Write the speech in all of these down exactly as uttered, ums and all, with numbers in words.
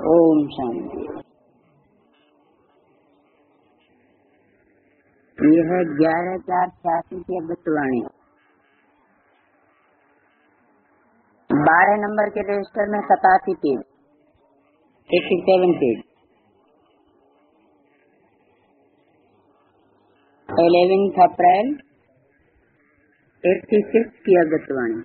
ओम शांति। यह है ग्यारह चार छियासी की अमृतवाणी। बारह नंबर के रजिस्टर में सतासी page, eighty seven page. Eleventh April eighty six की अमृतवाणी।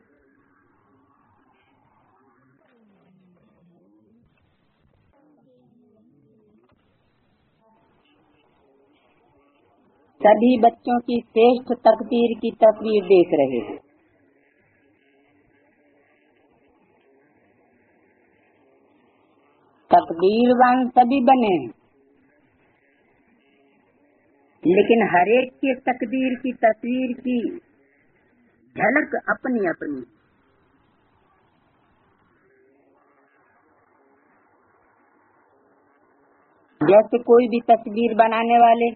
सभी बच्चों की श्रेष्ठ तकदीर की तस्वीर देख रहे हैं। तकदीरवान सभी बने हैं, लेकिन हर एक के तकदीर की तस्वीर की झलक अपनी अपनी। जैसे कोई भी तस्वीर बनाने वाले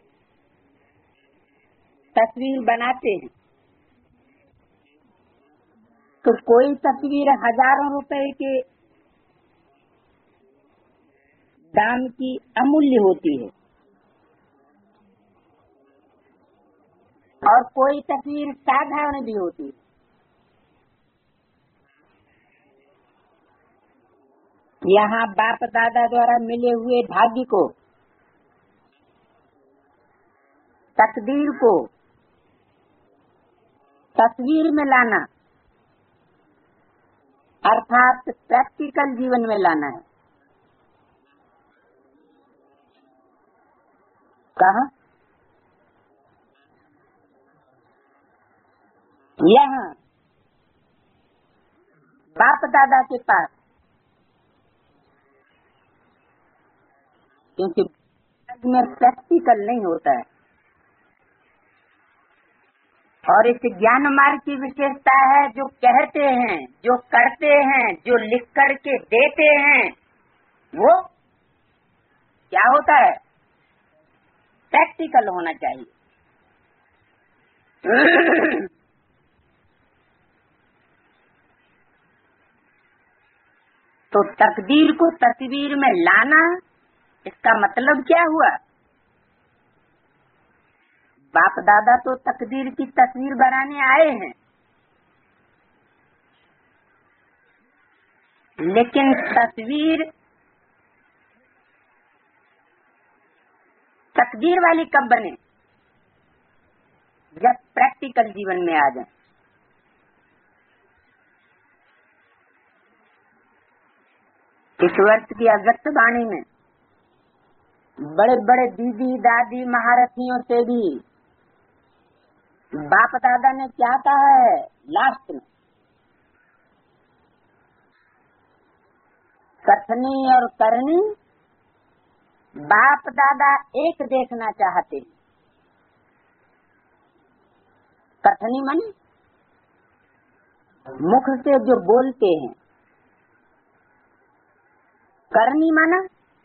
तस्वीर बनाते हैं, तो कोई तस्वीर हजारों रुपए के दाम की अमूल्य होती है और कोई तस्वीर साधारण भी होती है। यहाँ बाप दादा द्वारा मिले हुए भाग्य को, तकदीर को तस्वीर में लाना अर्थात प्रैक्टिकल जीवन में लाना है। कहाँ? यहाँ बाप दादा के पास, क्योंकि में प्रैक्टिकल नहीं होता है। और इस ज्ञान मार्ग की विशेषता है, जो कहते हैं, जो करते हैं, जो लिख करके देते हैं, वो क्या होता है? प्रैक्टिकल होना चाहिए। तो तकदीर को तस्वीर में लाना, इसका मतलब क्या हुआ? बाप दादा तो तकदीर की तस्वीर बनाने आए हैं, लेकिन तस्वीर तकदीर वाली कब बने? जब प्रैक्टिकल जीवन में आ जाए। इस वर्ष की अव्यक्त वाणी में बड़े बड़े दीदी दादी महारथियों से भी बाप दादा ने क्या कहा है लास्ट में? कथनी और करनी बाप दादा एक देखना चाहते। कथनी माने मुख से जो बोलते हैं, करनी माना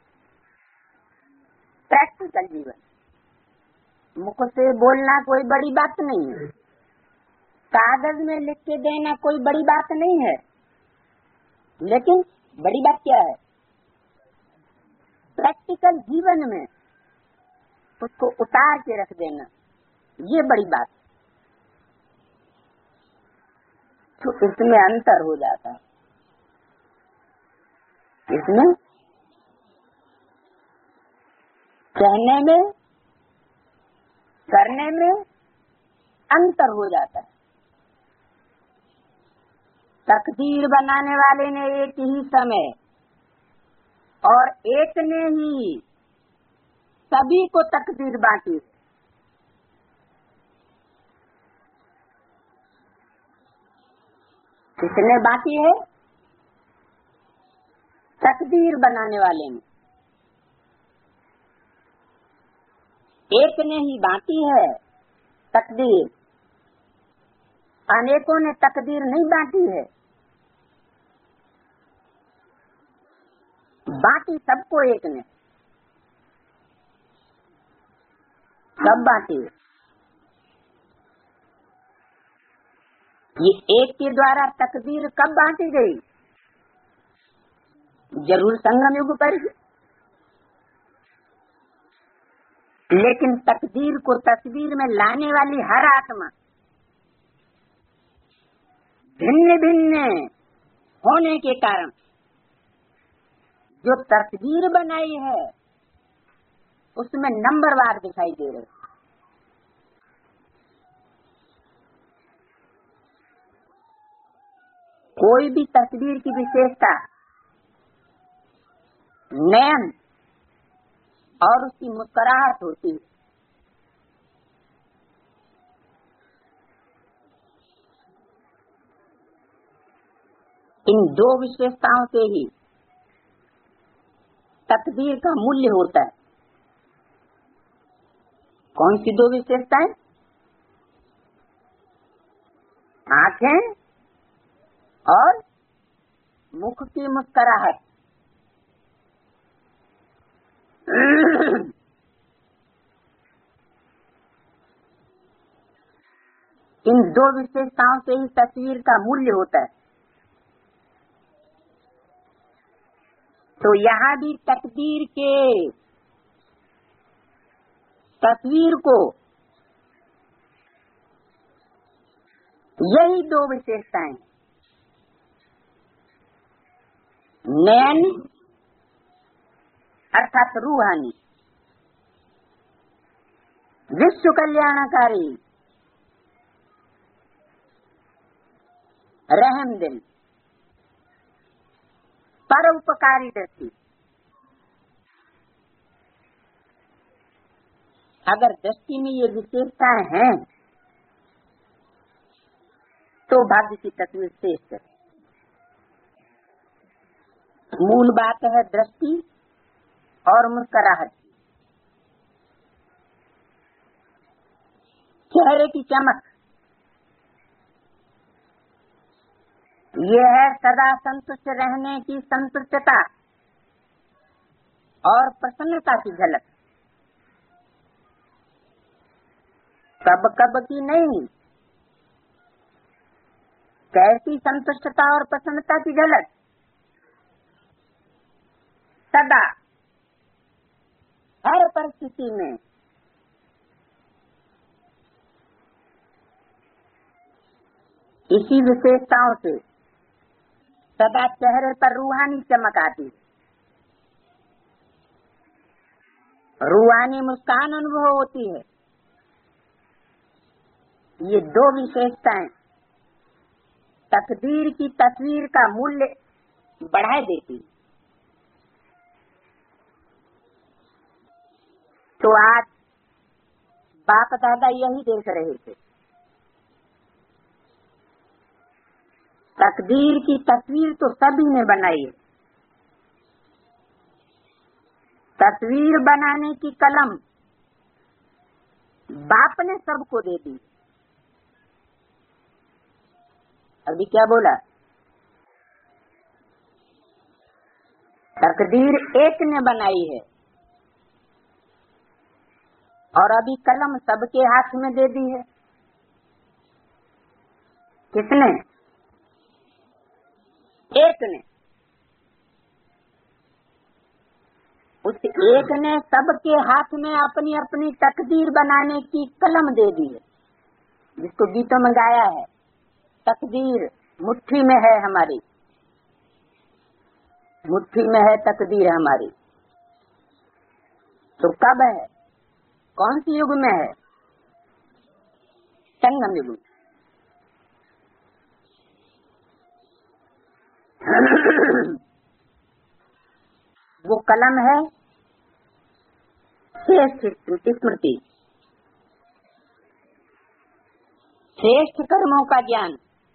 प्रैक्टिकल जीवन। मुख से बोलना कोई बड़ी बात नहीं है, कागज में लिख के देना कोई बड़ी बात नहीं है, लेकिन बड़ी बात क्या है? प्रैक्टिकल जीवन में उसको उतार के रख देना, ये बड़ी बात। तो इसमें अंतर हो जाता है। इसमें कहने में करने में अंतर हो जाता है। तकदीर बनाने वाले ने एक ही समय और एक ने ही सभी को तकदीर बांटी। किसने बांटी है? तकदीर बनाने वाले ने। एक ने ही बांटी है तकदीर, अनेकों ने तकदीर नहीं बांटी है। बांटी सबको एक ने, सब बांटी। ये एक के द्वारा तकदीर कब बांटी गई? जरूर संगम युग पर ही, लेकिन तकदीर को तस्वीर में लाने वाली हर आत्मा भिन्न भिन्न होने के कारण जो तस्वीर बनाई है उसमें नंबरवार दिखाई दे रहे। कोई भी तस्वीर की विशेषता नयन और उसकी मुस्कुराहट होती है। इन दो विशेषताओं से ही तकदीर का मूल्य होता है। कौन सी दो विशेषताएं? आंखें और मुख की मुस्कुराहट। इन दो विशेषताओं से ही तस्वीर का मूल्य होता है। तो यहाँ भी तकदीर के तस्वीर को यही दो विशेषताएं, नयन अर्थात रूहानी, विश्व कल्याणकारी, रहमदिल, परोपकारी दृष्टि। अगर दृष्टि में ये विशेषताएं हैं तो भाग्य की तस्वीर श्रेष्ठ है। मूल बात है दृष्टि और मुस्कुराहट, चेहरे की चमक। ये है सदा संतुष्ट रहने की संतुष्टता और प्रसन्नता की झलक। कब कब की नहीं, कैसी संतुष्टता और प्रसन्नता की झलक? सदा हर परिस्थिति में इसी विशेषताओं से सदा चेहरे पर रूहानी चमक आती, रूहानी मुस्कान अनुभव होती है। ये दो विशेषताएं तकदीर की तस्वीर का मूल्य बढ़ा देती। तो आज बाप दादा यही देख रहे थे। तकदीर की तस्वीर तो सभी ने बनाई है। तस्वीर बनाने की कलम बाप ने सबको दे दी। अभी क्या बोला? तकदीर एक ने बनाई है और अभी कलम सबके हाथ में दे दी है। किसने? एक ने। उस एक ने सबके हाथ में अपनी अपनी तकदीर बनाने की कलम दे दी है, जिसको गीतों में गाया है, तकदीर मुट्ठी में है हमारी, मुट्ठी में है तकदीर हमारी। तो कब है? कौन सी युग में है? संगम युग। वो कलम है श्रेष्ठ स्मृति, श्रेष्ठ कर्मों का ज्ञान।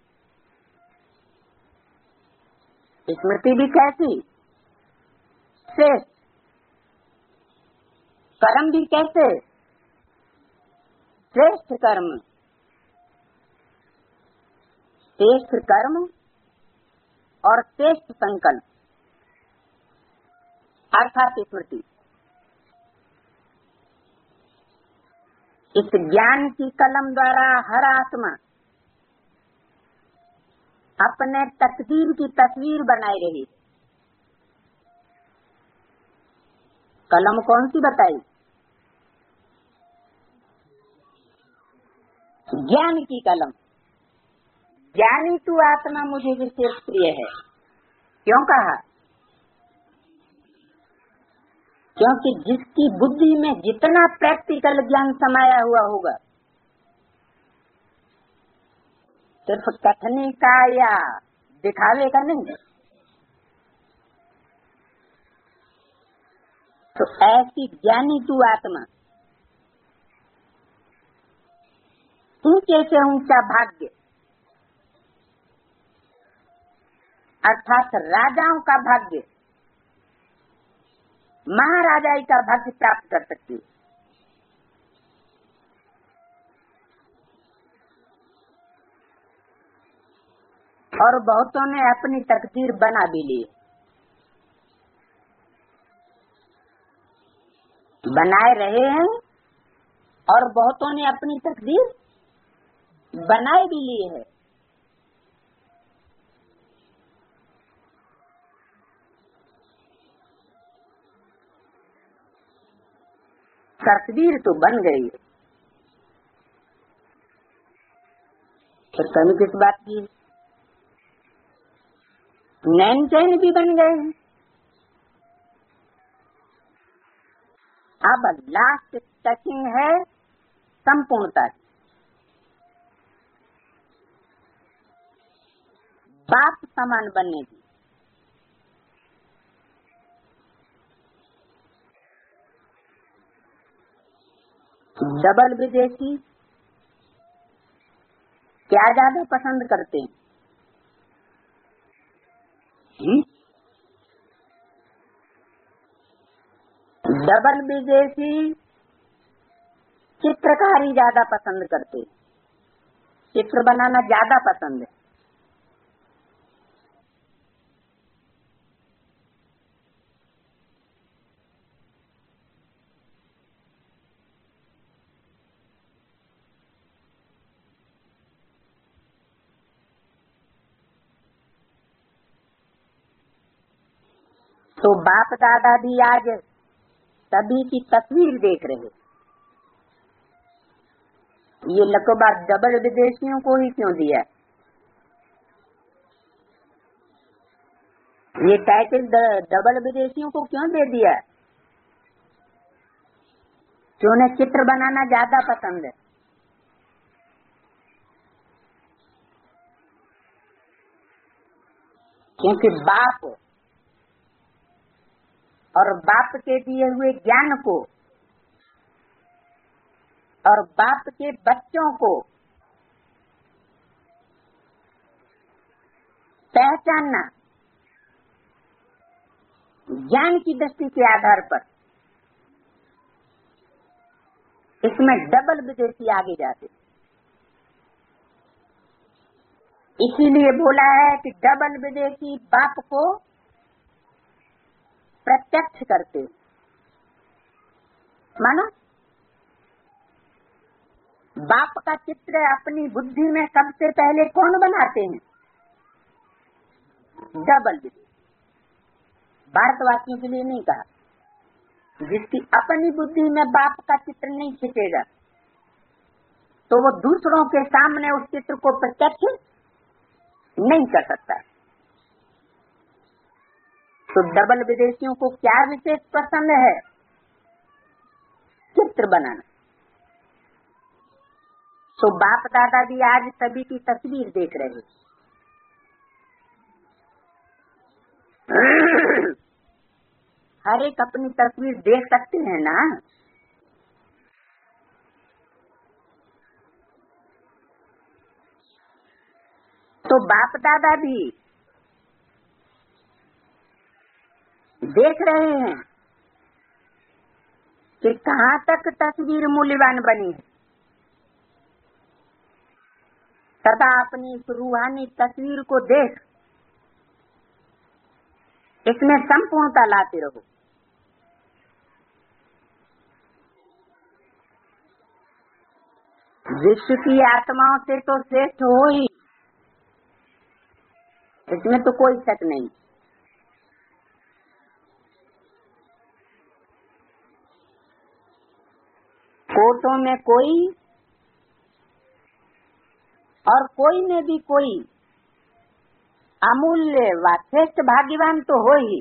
स्मृति भी कैसी? श्रेष्ठ। कर्म भी कैसे? श्रेष्ठ कर्म। श्रेष्ठ कर्म और श्रेष्ठ संकल्प अर्थात स्मृति। इस ज्ञान की कलम द्वारा हर आत्मा अपने तकदीर की तस्वीर बनाई रही। कलम कौन सी बताई? ज्ञान की कलम। ज्ञानी तू आत्मा मुझे विशेष प्रिय है। क्यों कहा? क्योंकि जिसकी बुद्धि में जितना प्रैक्टिकल ज्ञान समाया हुआ होगा, सिर्फ कथने का या दिखावे का नहीं, तो ऐसी ज्ञानी तू आत्मा ऊंचे से ऊंचा भाग्य अर्थात राजाओं का भाग्य, महाराजाई का भाग्य प्राप्त कर सकती है। और बहुतों ने अपनी तकदीर बना भी ली, बनाए रहे हैं, और बहुतों ने अपनी तकदीर बनाए भी ली है। तकदीर तो बन गई, तो कमी किस बात की? नैन चैन भी बन गए हैं। अब लास्ट टचिंग है संपूर्णता की। बाप समान बनने की। डबल विदेशी क्या ज्यादा पसंद करते हैं? डबल विदेशी चित्रकारी ज्यादा पसंद करते हैं, चित्र बनाना ज्यादा पसंद है। तो बाप दादा भी आज सभी की तस्वीर देख रहे। ये लकबा डबल विदेशियों को ही क्यों दिया? ये टाइटल डबल विदेशियों को क्यों दे दिया? कि उन्हें चित्र बनाना ज्यादा पसंद है। क्योंकि बाप और बाप के दिए हुए ज्ञान को और बाप के बच्चों को पहचानना ज्ञान की दृष्टि के आधार पर, इसमें डबल विदेशी आगे जाते। इसीलिए बोला है कि डबल विदेशी बाप को प्रत्यक्ष करते। मानो बाप का चित्र अपनी बुद्धि में सबसे पहले कौन बनाते हैं? डबल विदेशी। भारतवासियों के लिए नहीं कहा। जिसकी अपनी बुद्धि में बाप का चित्र नहीं खिंचेगा, तो वो दूसरों के सामने उस चित्र को प्रत्यक्ष नहीं कर सकता। तो डबल विदेशियों को क्या विशेष पसंद है? चित्र बनाना। तो बाप दादा भी आज सभी की तस्वीर देख रहे हैं। हर एक अपनी तस्वीर देख सकते हैं ना। तो बाप दादा भी देख रहे हैं कि कहाँ तक तस्वीर मूल्यवान बनी है। सदा अपनी इस रूहानी तस्वीर को देख इसमें संपूर्णता लाते रहो। विश्व की आत्माओं से तो श्रेष्ठ हो ही, इसमें तो कोई शक नहीं। कोटों में कोई और कोई में भी कोई अमूल्य व श्रेष्ठ भाग्यवान तो हो ही,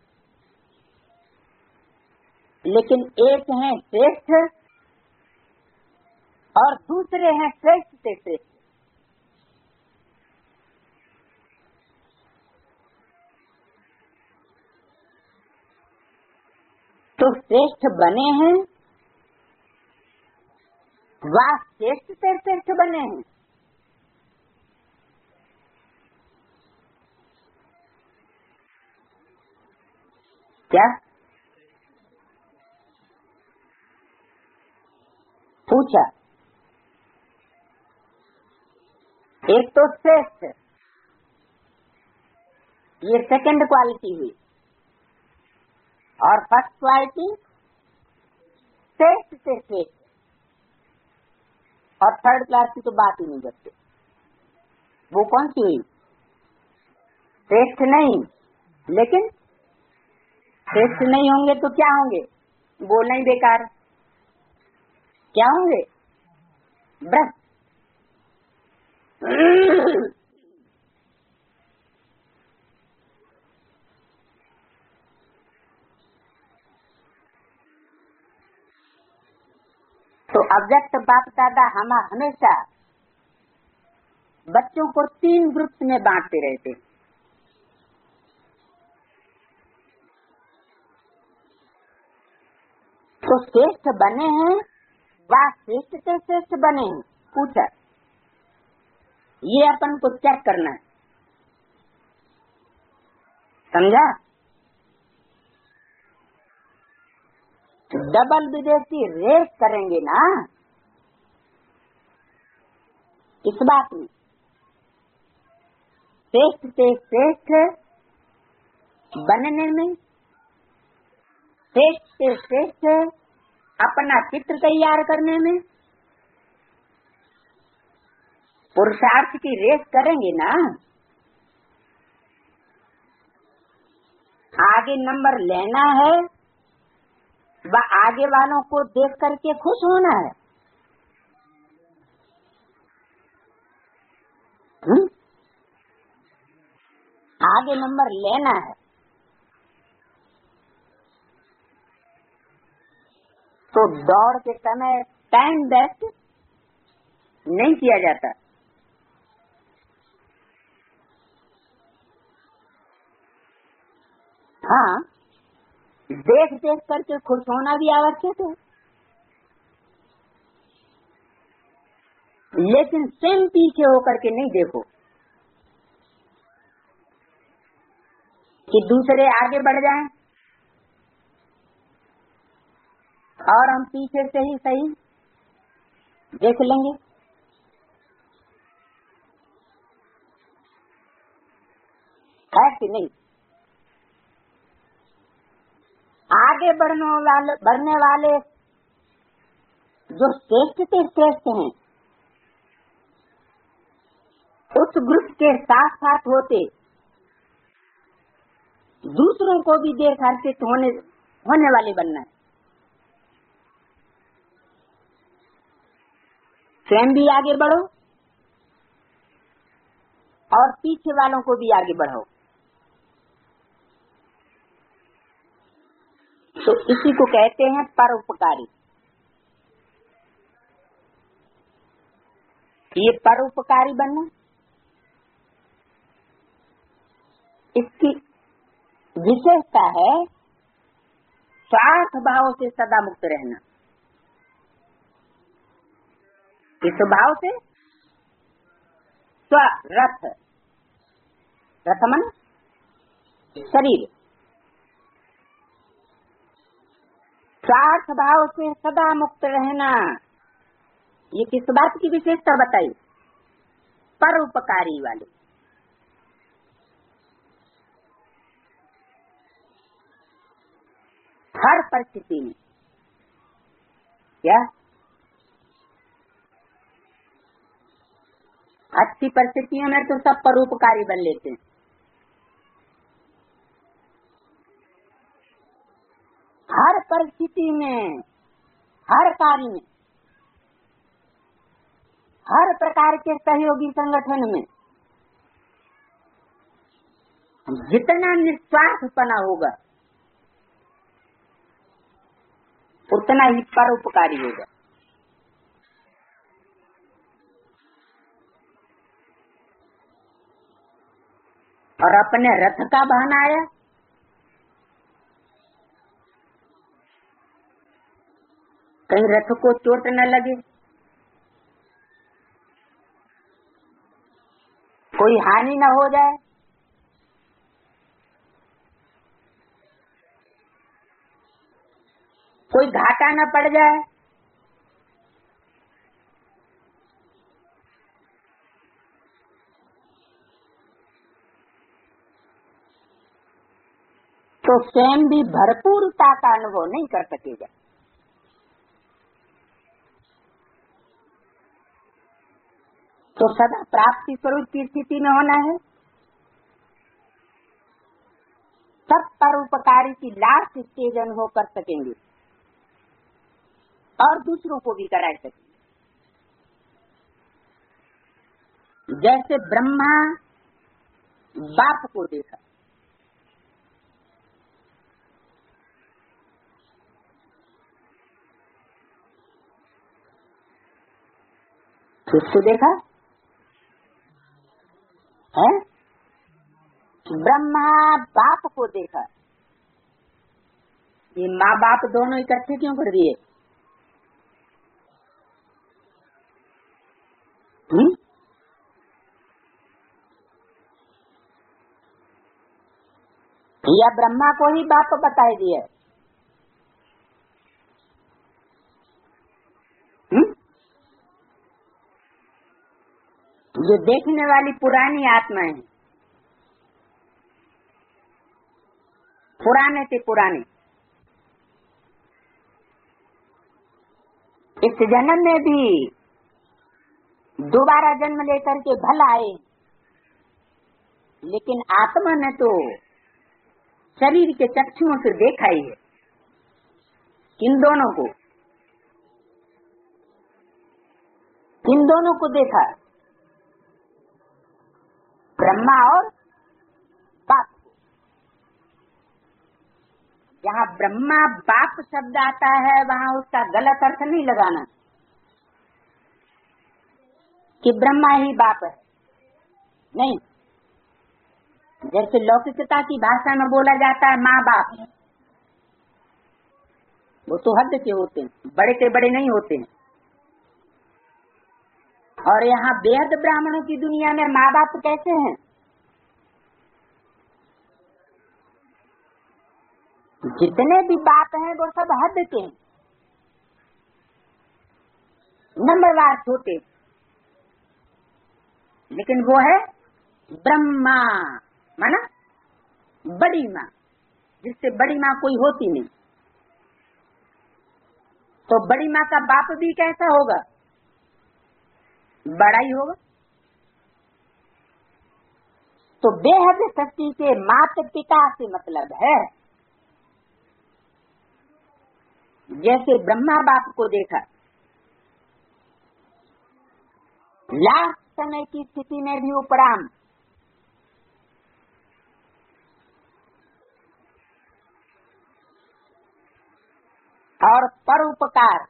लेकिन एक है श्रेष्ठ और दूसरे हैं श्रेष्ठ से श्रेष्ठ। तो श्रेष्ठ बने हैं व श्रेष्ठ से श्रेष्ठ बने हैं। क्या पूछा? एक तो श्रेष्ठ, ये सेकंड क्वालिटी हुई, और फर्स्ट क्वालिटी श्रेष्ठ से श्रेष्ठ, और थर्ड क्लास की तो बात ही नहीं करते। वो कौन सी हुई? श्रेष्ठ नहीं, लेकिन श्रेष्ठ नहीं होंगे तो क्या होंगे? बोलना ही बेकार। क्या होंगे? भ्रष्ट। तो अव्यक्त बाप दादा हम हमेशा बच्चों को तीन ग्रुप में बांटते रहते। तो श्रेष्ठ बने हैं व श्रेष्ठ से श्रेष्ठ बने हैं। पूछा, ये अपन को चेक करना है। समझा? डबल विदेशी रेस करेंगे ना इस बात में, श्रेष्ठ से श्रेष्ठ बनने में, श्रेष्ठ से श्रेष्ठ अपना चित्र तैयार करने में, पुरुषार्थ की रेस करेंगे ना। आगे नंबर लेना है व आगे वालों को देख करके खुश होना है। हुँ? आगे नंबर लेना है तो दौड़ के समय टाइम वेस्ट नहीं किया जाता। हाँ, देख देख करके खुश होना भी आवश्यक है, लेकिन स्वयं पीछे होकर के नहीं देखो कि दूसरे आगे बढ़ जाएं और हम पीछे से ही सही देख लेंगे। ऐसे नहीं, आगे बढ़ने वाले बढ़ने वाले जो श्रेष्ठ से श्रेष्ठ हैं, उस ग्रुप के साथ साथ होते दूसरों को भी देख हर्षित होने होने वाले बनना है। स्वयं भी आगे बढ़ो और पीछे वालों को भी आगे बढ़ाओ। तो इसी को कहते हैं परोपकारी। ये परोपकारी बनना, इसकी विशेषता है स्वार्थ भाव से सदा मुक्त रहना। इस भाव से स्व रथ, रथ मन शरीर, स्वार्थ भाव से सदा मुक्त रहना। ये किस बात की विशेषता बताई? परोपकारी वाले। हर परिस्थिति में क्या अच्छी परिस्थितियों में तो सब परोपकारी बन लेते हैं, हर परिस्थिति में, हर कार्य में हर प्रकार के सहयोगी संगठन में जितना निस्वार्थपना होगा उतना ही परोपकारी होगा। और अपने रथ का बहाना आया, कहीं रथ को चोट न लगे, कोई हानि न हो जाए, कोई घाटा न पड़ जाए। तो स्वयं भी भरपूरता का अनुभव नहीं कर सकेगा। तो सदा प्राप्ति स्वरूप की स्थिति में होना है। सब परोपकारी की लास्ट स्टेज अनुभव कर सकेंगे और दूसरों को भी करा सकेंगे। जैसे ब्रह्मा बाप को देखा, किसको देखा है? ब्रह्मा बाप को देखा। ये माँ बाप दोनों इकट्ठे क्यों कर दिए? हम्म? या ब्रह्मा को ही बाप बताए दिए? जो देखने वाली पुरानी आत्मा है, पुराने से पुराने, इस जन्म में भी दोबारा जन्म लेकर के भला आए, लेकिन आत्मा ने तो शरीर के चक्षुओं से देखा ही है। किन दोनों को? किन दोनों को देखा? ब्रह्मा और बाप को। जहाँ ब्रह्मा बाप शब्द आता है वहाँ उसका गलत अर्थ नहीं लगाना कि ब्रह्मा ही बाप है, नहीं। जैसे लौकिकता की भाषा में बोला जाता है माँ बाप, वो तो हद के होते हैं, बड़े के बड़े नहीं होते हैं। और यहाँ बेहद ब्राह्मणों की दुनिया में माँ बाप कैसे हैं? जितने भी बाप हैं वो सब हद के हैं, नंबरवार छोटे, लेकिन वो है ब्रह्मा, माना बड़ी माँ, जिससे बड़ी माँ कोई होती नहीं। तो बड़ी माँ का बाप भी कैसा होगा? बड़ा ही होगा। तो बेहद सृष्टि से माता पिता से मतलब है। जैसे ब्रह्मा बाप को देखा, लास्ट समय की स्थिति में भी उपराम और परोपकार,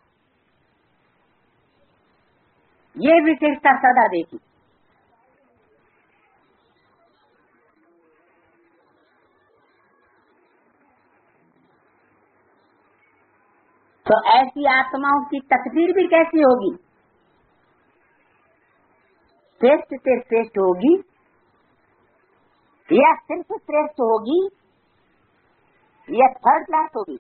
ये विशेषता सदा देखी। तो ऐसी आत्माओं की तकदीर भी कैसी होगी? श्रेष्ठ से श्रेष्ठ होगी या सिर्फ श्रेष्ठ होगी या थर्ड क्लास होगी?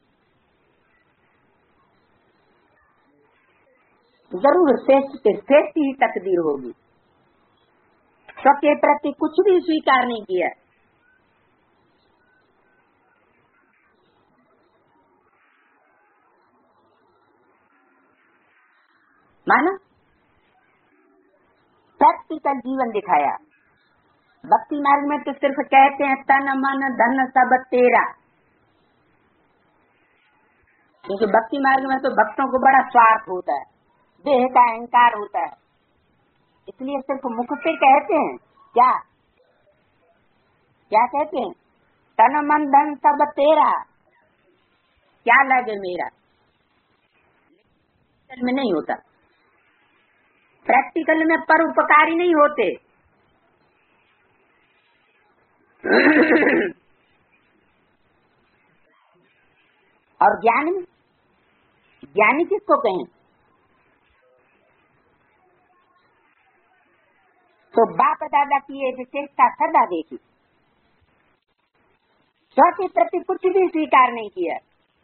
जरूर श्रेष्ठ से श्रेष्ठ ही तकदीर होगी। सबके प्रति कुछ भी स्वीकार नहीं किया, माना प्रैक्टिकल जीवन दिखाया। भक्ति मार्ग में तो सिर्फ कहते हैं तन मन धन सब तेरा, क्योंकि भक्ति मार्ग में तो भक्तों को बड़ा स्वार्थ होता है, देह का अहंकार होता है। इसलिए सिर्फ मुख से कहते हैं। क्या क्या कहते हैं? तन मन धन सब तेरा, क्या लगे मेरा। प्रैक्टिकल में नहीं होता, प्रैक्टिकल में परोपकारी नहीं होते। और ज्ञानी, ज्ञानी किसको कहें? तो बाप दादा की ये विशेषता सदा देखी, स्व के प्रति कुछ भी स्वीकार नहीं किया,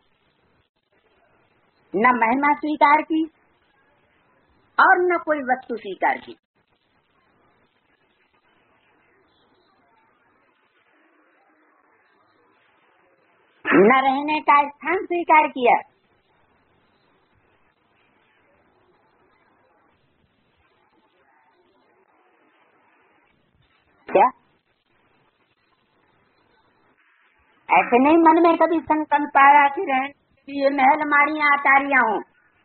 न महिमा स्वीकार की और न कोई वस्तु स्वीकार की। न रहने का स्थान स्वीकार किया, क्या ऐसे नहीं मन में कभी संकल्प आया कि रहने के लिए महल माड़ियां अटारियां हों।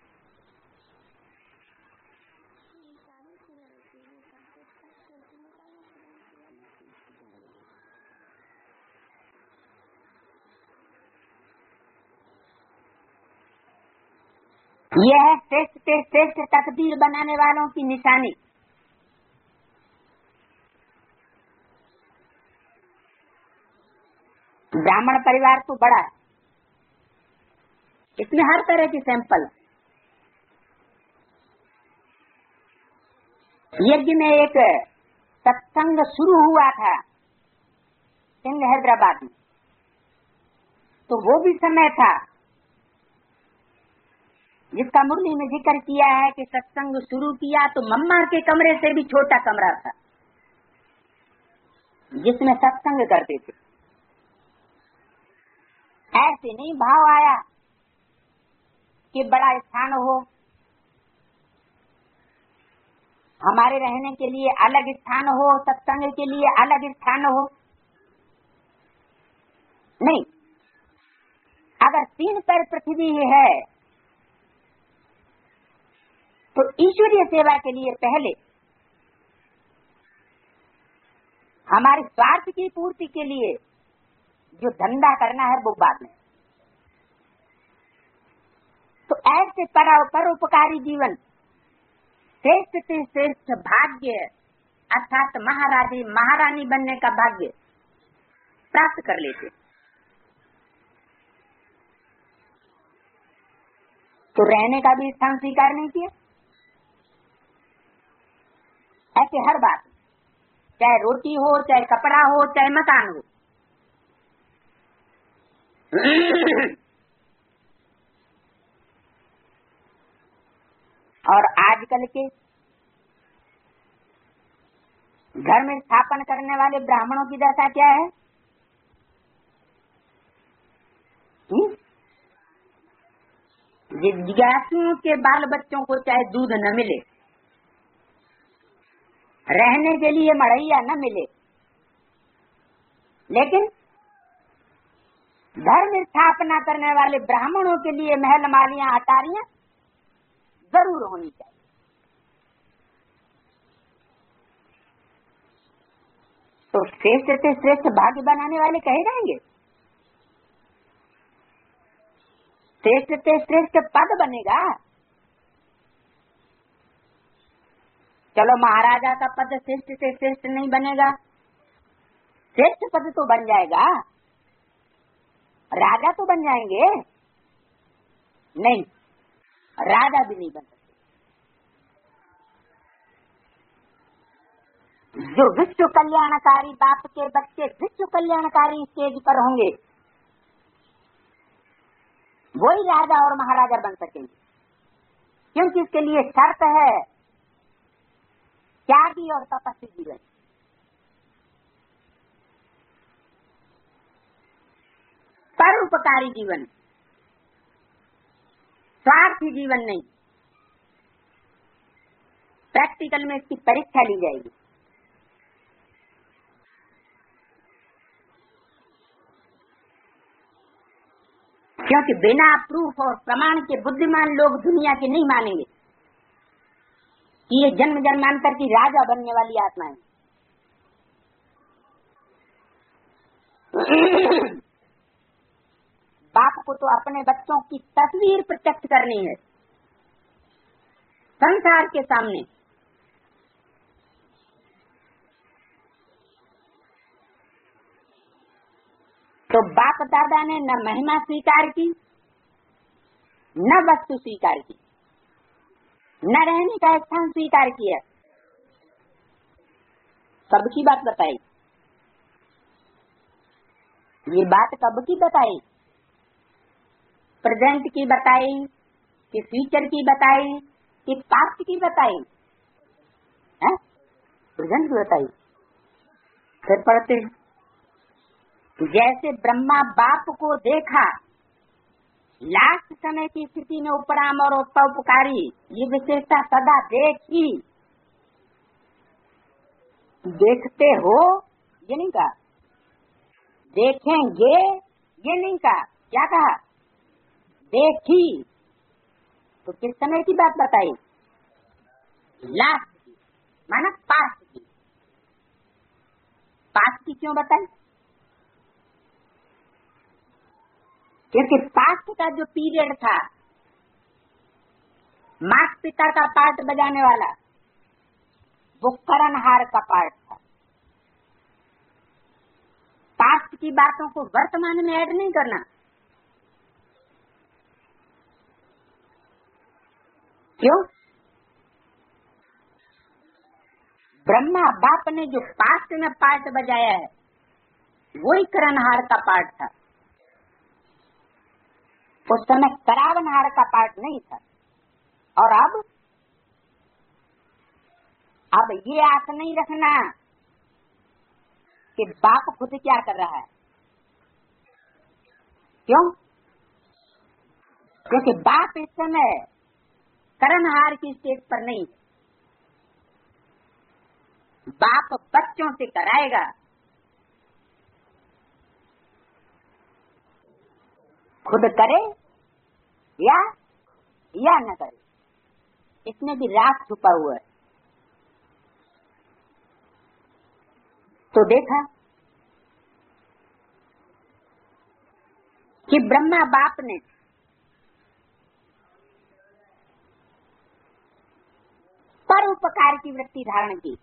यह है श्रेष्ठ से श्रेष्ठ तकदीर बनाने वालों की निशानी। ब्राह्मण परिवार तो बड़ा है, इसमें हर तरह की सैंपल। यज्ञ में एक सत्संग शुरू हुआ था सिंह हैदराबाद में, तो वो भी समय था जिसका मुरली में जिक्र किया है कि सत्संग शुरू किया तो मम्मा के कमरे से भी छोटा कमरा था जिसमें सत्संग करते थे। ऐसे नहीं भाव आया कि बड़ा स्थान हो, हमारे रहने के लिए अलग स्थान हो, सत्संग के लिए अलग स्थान हो। नहीं, अगर तीन पैर पृथ्वी है तो ईश्वरीय सेवा के लिए पहले हमारे स्वार्थ की पूर्ति के लिए जो धंधा करना है वो बाद में। तो ऐसे परोपकारी जीवन श्रेष्ठ से श्रेष्ठ भाग्य अर्थात महाराजी महारानी बनने का भाग्य प्राप्त कर लेते। तो रहने का भी स्थान स्वीकार नहीं किया। ऐसे हर बात, चाहे रोटी हो, चाहे कपड़ा हो, चाहे मकान हो। और आजकल के घर में स्थापन करने वाले ब्राह्मणों की दशा क्या है? जिज्ञासुओं के बाल बच्चों को चाहे दूध न मिले, रहने के लिए मड़ैया न मिले, लेकिन धर्म स्थापना करने वाले ब्राह्मणों के लिए महल मालियां अटारियां जरूर होनी चाहिए। तो श्रेष्ठ से श्रेष्ठ भाग्य बनाने वाले कहे जाएंगे, श्रेष्ठ से श्रेष्ठ पद बनेगा। चलो महाराजा का पद श्रेष्ठ से श्रेष्ठ नहीं बनेगा, श्रेष्ठ पद तो बन जाएगा, राजा तो बन जाएंगे। नहीं, राजा भी नहीं बन सकते। जो विश्व कल्याणकारी बाप के बच्चे विश्व कल्याणकारी स्टेज पर होंगे वही राजा और महाराजा बन सकेंगे, क्योंकि इसके लिए शर्त है त्यागी और तपस्वी जीवन। परोपकारी जीवन, स्वार्थी जीवन नहीं। प्रैक्टिकल में इसकी परीक्षा ली जाएगी। क्योंकि बिना प्रूफ और प्रमाण के बुद्धिमान लोग दुनिया के नहीं मानेंगे, ये जन्म जन्मांतर की राजा बनने वाली आत्माएं। बाप को तो अपने बच्चों की तस्वीर प्रत्यक्ष करनी है संसार के सामने। तो बाप दादा ने न महिमा स्वीकार की, न वस्तु स्वीकार की, न रहने का स्थान स्वीकार किया। कब की बात बताई? ये बात कब की बताई? प्रेजेंट की बताई कि फ्यूचर की बताई कि पास्ट की बताई? है प्रेजेंट की बताई। फिर पढ़ते हैं, जैसे ब्रह्मा बाप को देखा, लास्ट समय की स्थिति में उपराम और उपकारी ये विशेषता सदा देखी। देखते हो ये नहीं कहा, देखेंगे ये नहीं कहा, क्या कहा? देखी। तो किस समय की बात बताई? लास्ट की, माना पास्ट की। पास्ट की क्यों बताई? क्योंकि पास्ट का जो पीरियड था, माता पिता का पार्ट बजाने वाला, वो करणहार का पार्ट था। पास्ट की बातों को वर्तमान में ऐड नहीं करना। क्यों? ब्रह्मा बाप ने जो पास्ट में पार्ट बजाया है वही करणहार का पार्ट था। उस समय करावनहार का पार्ट नहीं था। और अब अब ये आस नहीं रखना कि बाप खुद क्या कर रहा है। क्यों? क्योंकि बाप इस समय करणहार की स्टेज पर नहीं। बाप बच्चों से कराएगा। खुद करे या या न करे, इसमें भी राज छुपा हुआ है। तो देखा कि ब्रह्मा बाप ने परोपकार की वृत्ति धारण की।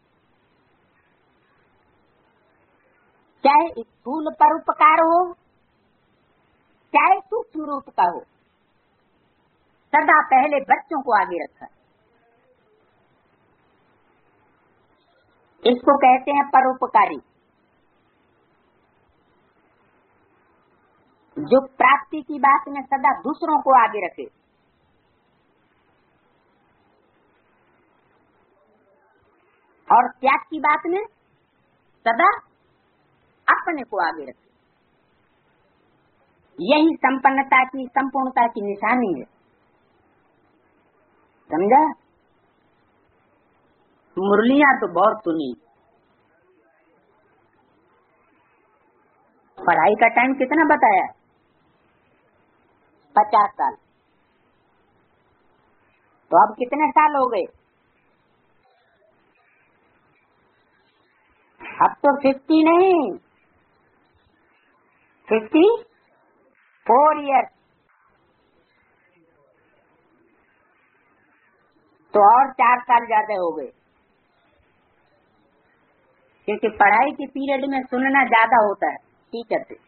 चाहे स्थूल परोपकार हो, चाहे सूक्ष्म रूप का हो, सदा पहले बच्चों को आगे रखा। इसको कहते हैं परोपकारी। जो प्राप्ति की बात में सदा दूसरों को आगे रखे। और त्याग की बात में सदा अपने को आगे रखे। यही संपन्नता की, संपूर्णता की निशानी है। समझा? मुरलियां तो बहुत सुनी। पढ़ाई का टाइम कितना बताया? पचास साल। तो अब कितने साल हो गए? अब तो फिफ्टी नहीं, फिफ्टी फोर ईयर्स। तो और चार साल ज्यादा हो गए। क्योंकि पढ़ाई के पीरियड में सुनना ज्यादा होता है टीचर से।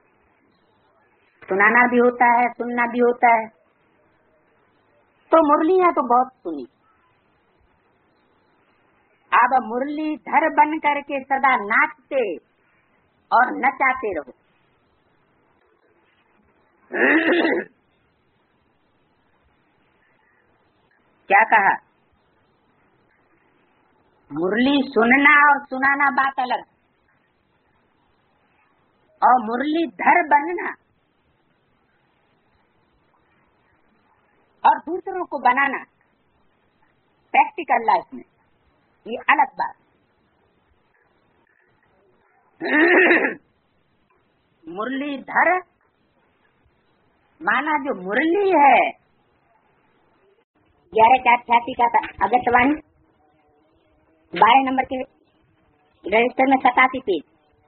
सुनाना भी होता है, सुनना भी होता है। तो मुरलियां तो बहुत सुनी। अब मुरलीधर बन करके सदा नाचते और नचाते रहो। क्या कहा? मुरली सुनना और सुनाना बात अलग, और मुरलीधर बनना और दूसरों को बनाना प्रैक्टिकल लाइफ में, ये अलग बात। मुरलीधर माना जो मुरली है, ग्यारह चार छाती का आगतवाणी बारह नंबर के रजिस्टर में सतासी पेज,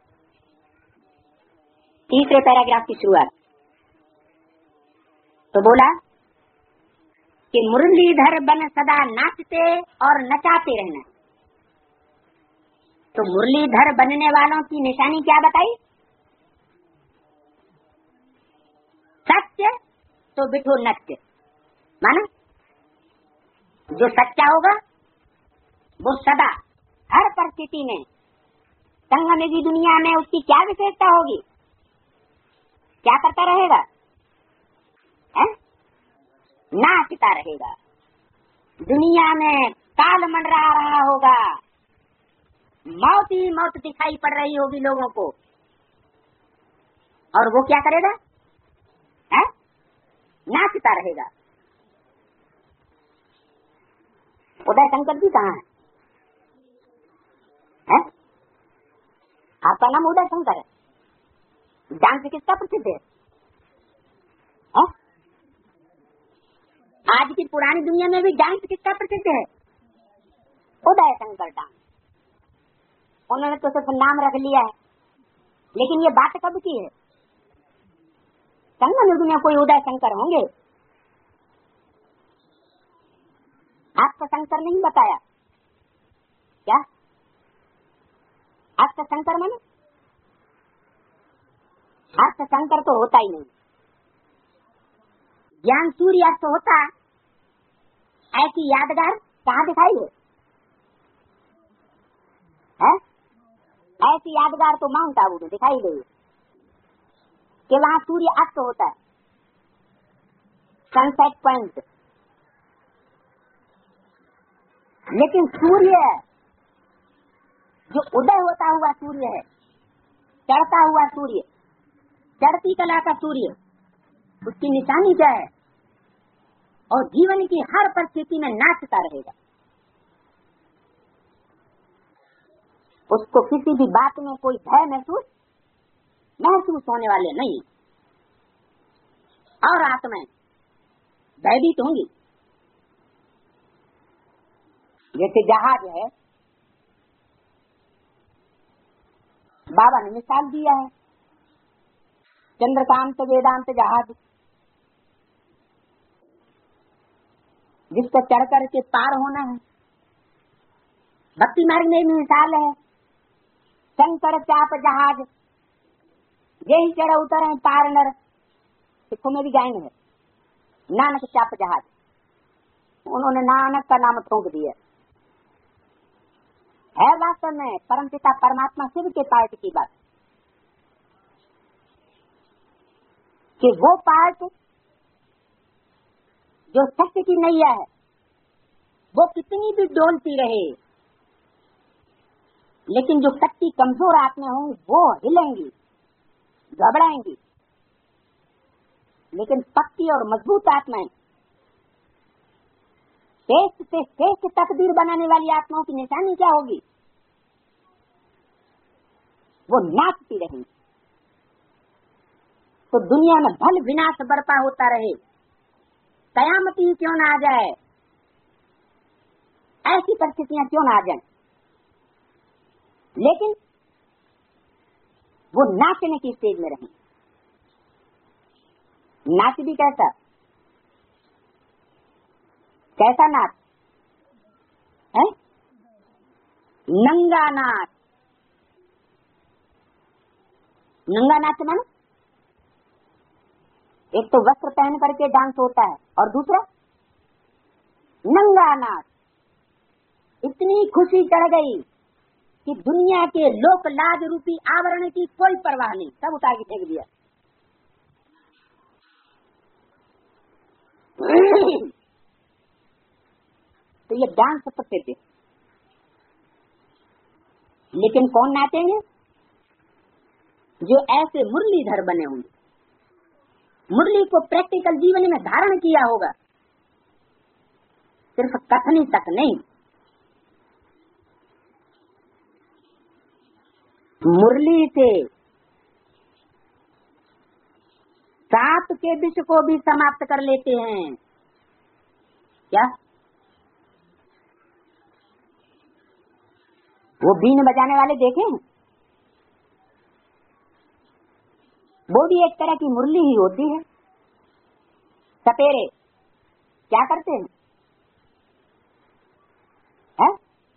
तीसरे पैराग्राफ की शुरुआत। तो बोला कि मुरलीधर बन सदा नाचते और नचाते रहना। तो मुरलीधर बनने वालों की निशानी क्या बताई? सत्य तो बिठो नत्य, माना जो सच्चा होगा वो सदा हर परिस्थिति में संगम की दुनिया में उसकी क्या विशेषता होगी? क्या करता रहेगा? है? नाचता रहेगा। दुनिया में काल मंडरा रहा होगा, मौत ही मौत दिखाई पड़ रही होगी लोगों को, और वो क्या करेगा? है? नाचता रहेगा। उदय शंकर जी कहाँ है? है? आपका नाम उदय शंकर है, डांस किसका प्रसिद्ध है? है? आज की पुरानी दुनिया में भी डांस किसका प्रसिद्ध है? उदय शंकर डांस। उन्होंने तो सिर्फ नाम रख लिया है, लेकिन ये बात कब की है? संगम युग में कोई उदय शंकर होंगे? आपका शंकर नहीं बताया क्या? आपका शंकर माने आपका शंकर तो होता ही नहीं। ज्ञान सूर्यास्त होता, ऐसी यादगार कहाँ दिखाई है? है? ऐसी यादगार तो माउंट आबू में दिखाई गई कि वहाँ सूर्य अस्त होता है, सनसेट पॉइंट। लेकिन सूर्य जो उदय होता हुआ सूर्य है, चढ़ता हुआ सूर्य, चढ़ती कला का सूर्य, उसकी निशानी क्या है? और जीवन की हर परिस्थिति में नाचता रहेगा। उसको किसी भी बात में कोई भय महसूस महसूस होने वाले नहीं। और आत्माएं भयभीत होंगी। जैसे जहाज है, बाबा ने मिसाल दिया है, चंद्रकांत वेदांत जहाज, जिस पर चढ़ कर के पार होना है। भक्ति मार्ग में भी मिसाल है, शंकर चाप जहाज, यही चढ़ उतर है पार नर। सिखों में भी गायन है, नानक चाप जहाज। उन्होंने नानक का नाम ठोक दिया है। वास्तव में परमपिता परमात्मा शिव के पार्ट की बात, कि वो पार्ट जो सत्य की नैया है, वो कितनी भी डोलती रहे, लेकिन जो कच्ची कमजोर आत्माएं होंगी वो हिलेंगी, घबराएंगी। लेकिन पक्की और मजबूत आत्माएं, श्रेष्ठ से श्रेष्ठ तकदीर बनाने वाली आत्माओं की निशानी क्या होगी? वो नाचती रहेंगी। तो दुनिया में भल विनाश बरपा होता रहे, कयामत ही क्यों ना आ जाए, ऐसी परिस्थितियां क्यों ना आ जाए, लेकिन वो नाचने की स्टेज में रहें। नाच भी कैसा कैसा नाच है? नंगा नाच। नंगा नाच मानो एक तो वस्त्र पहन करके डांस होता है, और दूसरा नंगा नाच। इतनी खुशी चढ़ गई कि दुनिया के लोक लाज रूपी आवरण की कोई परवाह नहीं, सब उतार के फेंक दिया। तो ये डांस सकते थे, लेकिन कौन नाचेंगे? जो ऐसे मुरलीधर बने होंगे, मुरली को प्रैक्टिकल जीवन में धारण किया होगा, सिर्फ कथनी तक नहीं। मुरली से सांप के विष को भी समाप्त कर लेते हैं। क्या? वो बीन बजाने वाले देखे हैं? वो भी एक तरह की मुरली ही होती है। सपेरे क्या करते हैं है?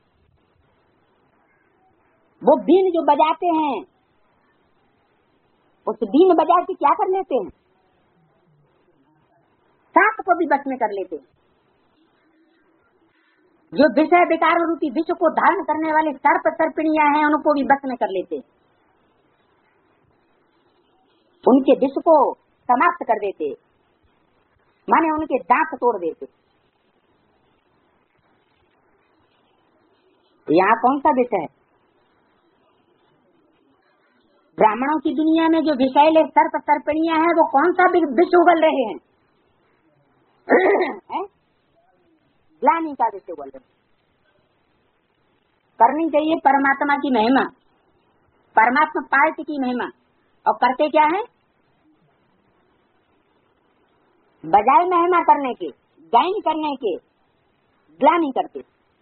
वो बीन जो बजाते हैं, उस बीन बजा के क्या कर लेते हैं? सांप को भी बस में कर लेते हैं। जो विषय विकार रूपी विश्व को धारण करने वाले सर्प सर्पिणियां हैं, उनको भी बस में कर लेते हैं। उनके विश्व को समाप्त कर देते, माने उनके दांत तोड़ देते। यहाँ कौन सा विषय है? ब्राह्मणों की दुनिया में जो विषैले सर्प सर्पिणियां हैं, वो कौन सा विष उगल रहे हैं? ग्लानि का विष उगल रहे। करनी चाहिए परमात्मा की महिमा, परमात्मा पार्टी की महिमा, और करते क्या है? बजाय महिमा करने के, गायन करने के, ग्लानि करते।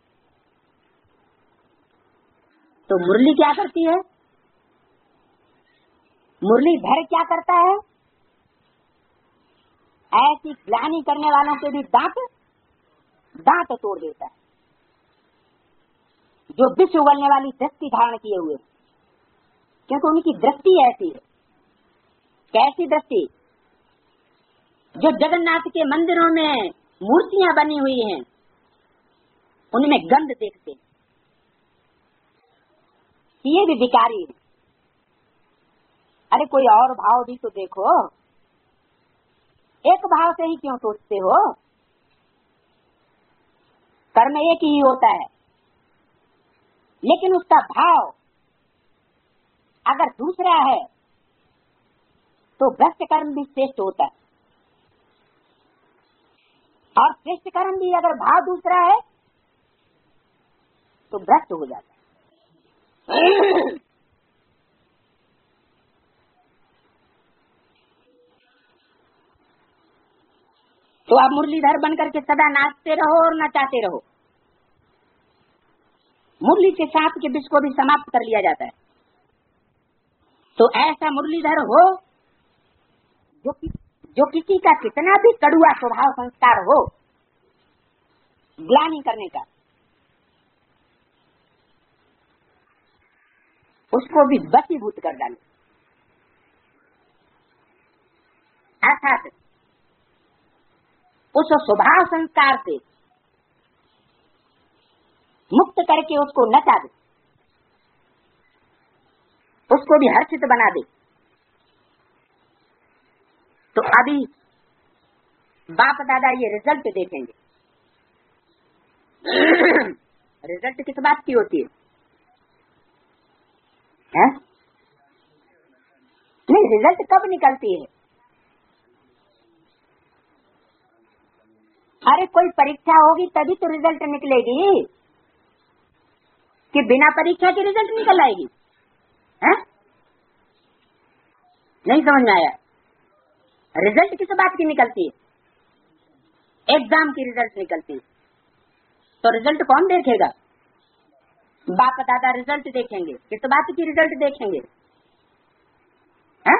तो मुरली क्या करती है? मुरलीधर क्या करता है? ऐसी ग्लानि करने वालों के भी दांत दांत तोड़ देता है, जो विष उगलने वाली दृष्टि धारण किए हुए, क्योंकि उनकी दृष्टि ऐसी है। कैसी दृष्टि? जो जगन्नाथ के मंदिरों में मूर्तियां बनी हुई हैं, उनमें गंध देखते, ये भी विकारी है। अरे कोई और भाव भी तो देखो, एक भाव से ही क्यों सोचते हो? कर्म एक ही होता है, लेकिन उसका भाव अगर दूसरा है तो भ्रष्ट कर्म भी श्रेष्ठ होता है, और श्रेष्ठ कर्म भी अगर भाव दूसरा है तो भ्रष्ट हो जाता है। तो आप मुरलीधर बनकर के सदा नाचते रहो और नचाते रहो। मुरली के साथ के विष को भी समाप्त कर लिया जाता है। तो ऐसा मुरलीधर हो जो कि, जो किसी का कितना भी कड़ुआ स्वभाव संस्कार हो, ग्लानि करने का, उसको भी वशीभूत कर डाले। अर्थात उस स्वभाव संस्कार से मुक्त करके उसको नचा दे, उसको भी हर्षित बना दे। तो अभी बाप दादा ये रिजल्ट देखेंगे। रिजल्ट किस बात की होती है, है? नहीं, रिजल्ट कब निकलती है? अरे कोई परीक्षा होगी तभी तो रिजल्ट निकलेगी, कि बिना परीक्षा के रिजल्ट निकल आएगी? है? नहीं समझ में आया। रिजल्ट किस बात की निकलती है? एग्जाम की रिजल्ट निकलती है। तो रिजल्ट कौन देखेगा? बाप दादा रिजल्ट देखेंगे। किस बात की रिजल्ट देखेंगे? है?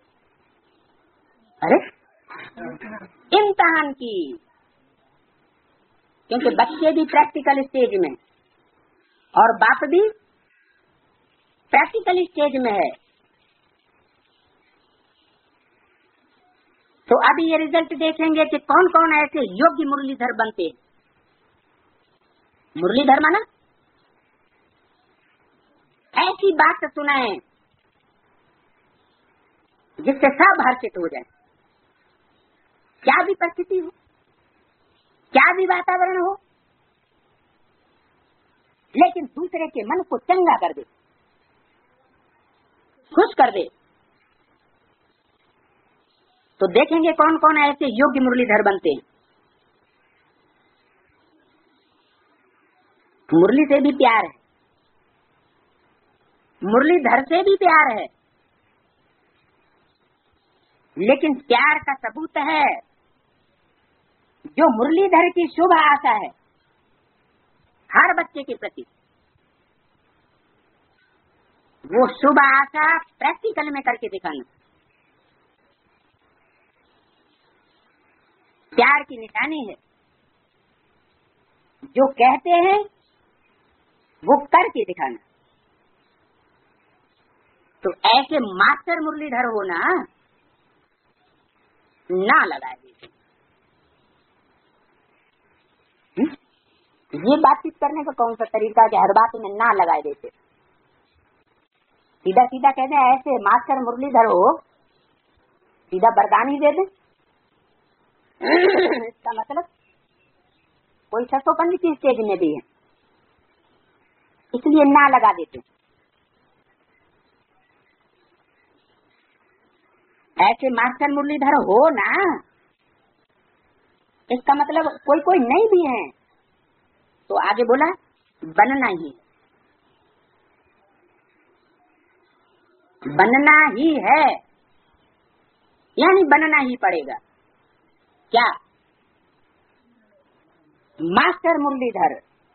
अरे इम्तिहान की, क्योंकि बच्चे भी प्रैक्टिकल स्टेज में और बाप भी प्रैक्टिकल स्टेज में है। तो अभी ये रिजल्ट देखेंगे कि कौन कौन ऐसे योग्य मुरलीधर बनते हैं। मुरलीधर माना ऐसी बात सुनाए जिससे सब हर्षित हो जाए, क्या भी परिस्थिति हो, क्या भी वातावरण हो, लेकिन दूसरे के मन को चंगा कर दे, खुश कर दे। तो देखेंगे कौन कौन ऐसे योग्य मुरलीधर बनते हैं। मुरली से भी प्यार है, मुरलीधर से भी प्यार है, लेकिन प्यार का सबूत है जो मुरलीधर की शुभ आशा है हर बच्चे के प्रति, वो शुभ आशा प्रैक्टिकल में करके दिखाना प्यार की निशानी है। जो कहते हैं वो करके दिखाना। तो ऐसे मास्टर मुरलीधर हो ना ना लगाए दीजिए। ये बातचीत करने का कौन सा तरीका है कि हर बात में ना लगाए देते। सीधा सीधा कहते हैं ऐसे मास्टर मुरलीधर हो, सीधा वरदान ही दे दे। इसका मतलब कोई ससोपन की स्टेज में भी है, इसलिए ना लगा देते। ऐसे मास्टर मुरलीधर हो ना, इसका मतलब कोई कोई नहीं भी है। तो आगे बोला बनना ही बनना ही है, यानी बनना ही पड़ेगा। क्या मास्टर मुरलीधर।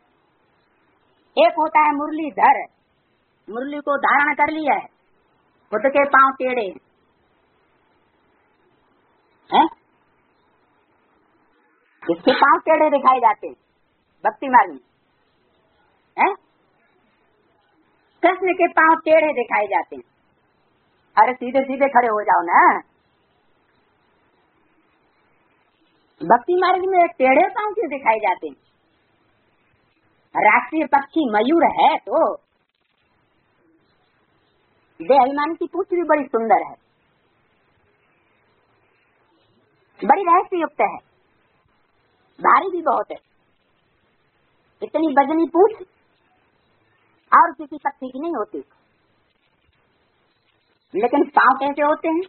एक होता है मुरलीधर, मुरली को धारण कर लिया है, खुद के पांव टेढ़े हैं, किसके पांव टेढ़े दिखाए जाते हैं भक्ति मार्ग में, हैं? कृष्ण के पांव टेढ़े दिखाए जाते हैं। अरे सीधे सीधे खड़े हो जाओ ना। भक्ति मार्ग में टेढ़े पांव क्यों दिखाए जाते हैं? राष्ट्रीय पक्षी मयूर है तो देहाभिमान की पूंछ भी बड़ी सुंदर है, बड़ी रहस्य युक्त है, भारी भी बहुत है। इतनी वजनी पूंछ और किसी पक्षी की नहीं होती। लेकिन पांव कैसे होते हैं?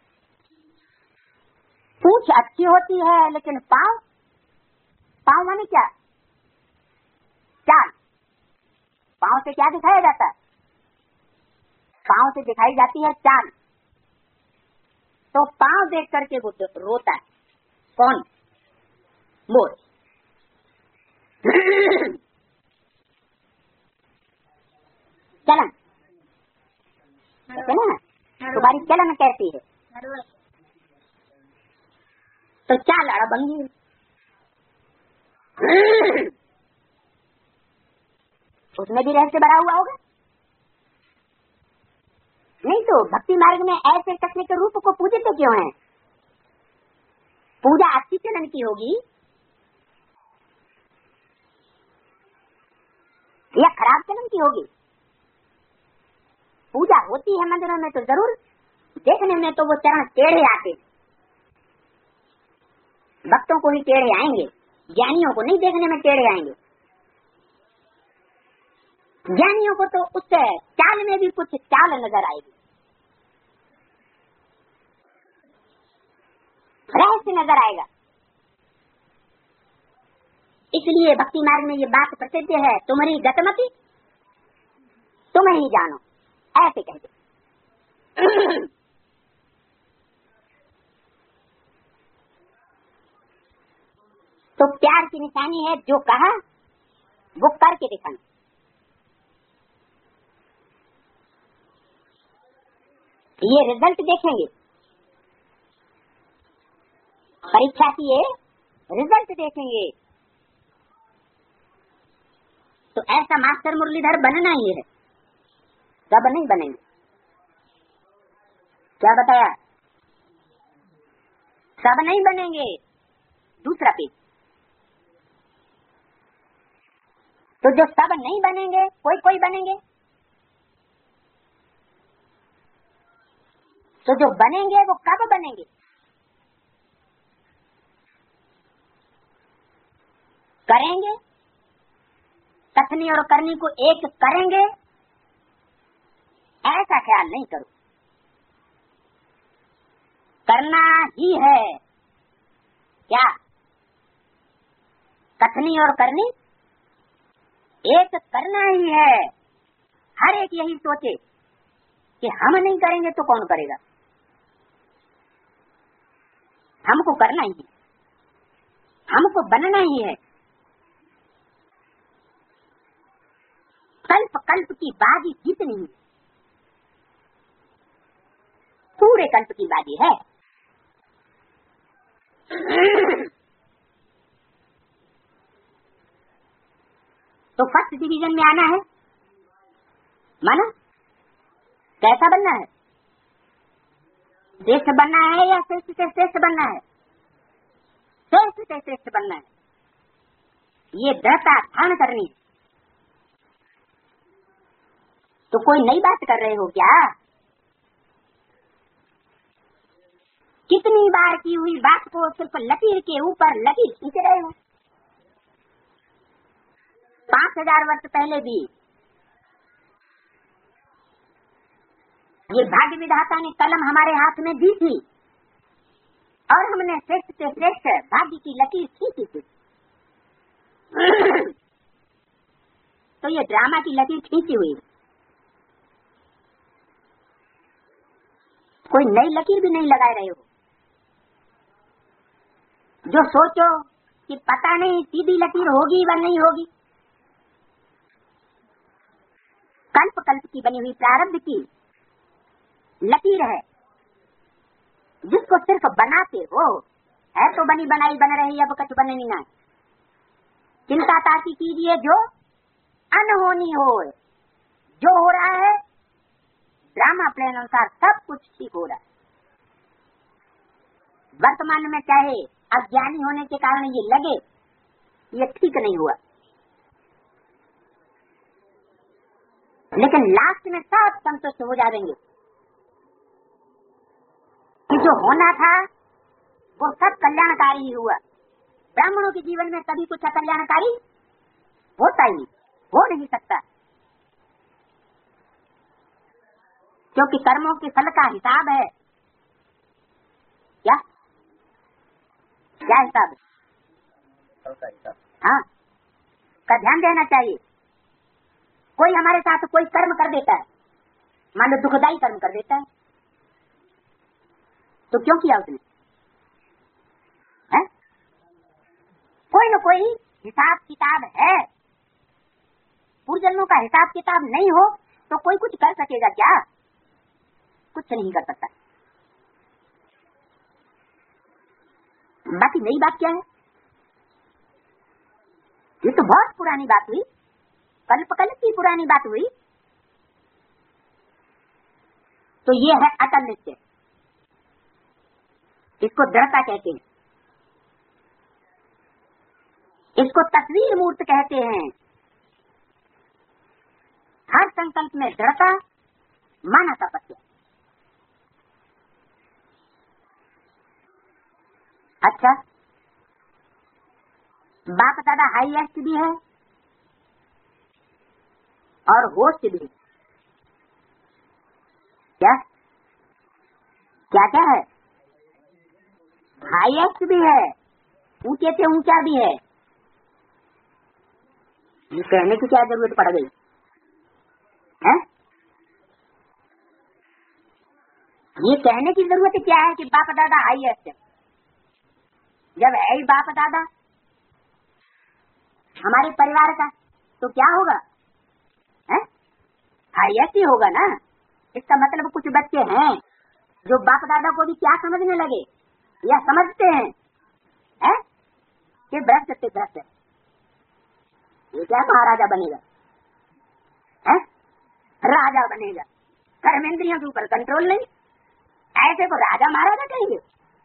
पूंछ अच्छी होती है लेकिन पांव, पांव माने क्या? चाल। पांव से क्या दिखाया जाता है? पांव से दिखाई जाती है चाल। तो पांव देख करके वो रोता है। कौन? मोर। चलन है ना, तुम्हारी चलन कैसी है? तो चाल अड़बंगी। उसमें भी रहस्य भरा हुआ होगा। नहीं तो भक्ति मार्ग में ऐसे कृष्ण के रूप को पूजते क्यों हैं? पूजा अच्छी चलन की होगी या खराब चलन की होगी? पूजा होती है मंदिरों में तो जरूर देखने में तो वो चरण टेढ़े आते, भक्तों को ही टेढ़े आएंगे, ज्ञानियों को नहीं देखने में टेढ़े आएंगे। ज्ञानियों को तो उस चाल में भी कुछ चाल नजर आएगी, रहस्य नजर आएगा। इसलिए भक्ति मार्ग में ये बात प्रसिद्ध है, तुम्हारी गतमति तुम ही जानो, ऐसे कहते। तो प्यार की निशानी है जो कहा वो करके दिखाना। ये रिजल्ट देखेंगे, परीक्षा की ये रिजल्ट देखेंगे। तो ऐसा मास्टर मुरलीधर बनना ही है, सब नहीं बनेंगे। क्या बताया? सब नहीं बनेंगे। दूसरा पेज। तो जो सब नहीं बनेंगे कोई कोई बनेंगे, तो जो बनेंगे वो कब बनेंगे? करेंगे, कथनी और करनी को एक करेंगे, ऐसा ख्याल नहीं करो। करना ही है। क्या? कथनी और करनी एक करना ही है। हर एक यही सोचे कि हम नहीं करेंगे तो कौन करेगा? हमको करना ही है, हमको बनना ही है। कल्प कल्प की बाजी जीतनी है। पूरे कल्प की बाजी है। तो फर्स्ट डिवीजन में आना है, माना कैसा बनना है, श्रेष्ठ बनना है या श्रेष्ठ से श्रेष्ठ बनना है, श्रेष्ठ से श्रेष्ठ बनना है, ये दृढ़ता धारण करनी है। तो कोई नई बात कर रहे हो क्या? कितनी बार की हुई बात को सिर्फ लकीर के ऊपर लकीर खींच रहे हो। पांच हजार वर्ष पहले भी ये भाग्य विधाता ने कलम हमारे हाथ में दी थी और हमने श्रेष्ठ से श्रेष्ठ भाग्य की लकीर खींची थी। तो ये ड्रामा की लकीर खींची हुई, कोई नई लकीर भी नहीं लगाए रहे हो। जो सोचो कि पता नहीं सीधी लकीर होगी व नहीं होगी, कल्प कल्प की बनी हुई प्रारब्ध की लकीर है, जिसको सिर्फ बनाते हो। है तो बनी बनाई बन रही, अब कछ बननी ना। चिंता ताकि कीजिए जो अनहोनी हो। जो हो रहा है ड्रामा प्लान अनुसार सब कुछ ठीक हो रहा है। वर्तमान में चाहे अज्ञानी होने के कारण ये लगे ये ठीक नहीं हुआ, लेकिन लास्ट में सब संतुष्ट हो जाएंगे कि जो होना था वो सब कल्याणकारी ही हुआ। ब्राह्मणों के जीवन में कभी कुछ अकल्याणकारी होता ही हो नहीं सकता, क्योंकि कर्मों के फल का हिसाब है। क्या क्या हिसाब है? हाँ, का ध्यान देना चाहिए। कोई हमारे साथ कोई कर्म कर देता है, मान लो दुखदाई कर्म कर देता है, तो क्यों किया उसने? है? कोई न कोई हिसाब किताब है। पूर्वजन्मों का हिसाब किताब नहीं हो तो कोई कुछ कर सकेगा क्या? कुछ नहीं कर सकता। बाकी नई बात क्या है? ये तो बहुत पुरानी बात हुई, कल्प कल्प की पुरानी बात हुई। तो ये है अटल निश्चय, इसको दृढ़ता कहते हैं, इसको तस्वीर मूर्त कहते हैं। हर संकल्प में दृढ़ता, माना तपस्या। अच्छा, बाप दादा हाईएस्ट भी है और होस्ट भी। क्या क्या क्या है? हाईएस्ट भी है, ऊंचे से ऊंचा भी है। ये कहने की क्या जरूरत पड़ गई है? ये कहने की जरूरत क्या है कि बाप दादा हाईएस्ट है? जब है ही बाप दादा हमारे परिवार का, तो क्या होगा? है? हाईएस्ट ही होगा ना। इसका मतलब कुछ बच्चे हैं जो बाप दादा को भी क्या समझने लगे या समझते हैं, है? कि भ्रष्ट से भ्रष्ट है, ये क्या महाराजा बनेगा? है? राजा बनेगा। कर्मेंद्रियों के ऊपर कंट्रोल नहीं, ऐसे को राजा महाराजा कहेंगे?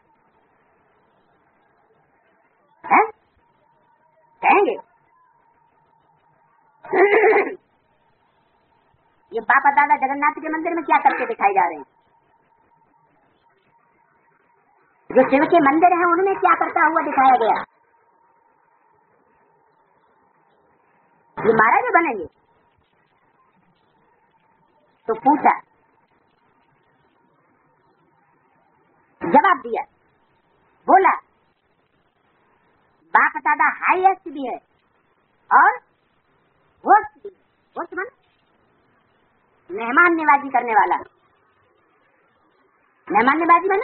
है? कहेंगे? ये बापा दादा जगन्नाथ के मंदिर में क्या करके दिखाए जा रहे हैं? जो शिव के मंदिर हैं उनमें क्या करता हुआ दिखाया गया? ये महाराज बनेंगे? तो पूछा, जवाब दिया, बोला बाप दादा हाईएस्ट भी है और होस्ट भी। होस्ट मन मेहमान नवाजी करने वाला। मेहमान नवाजी माना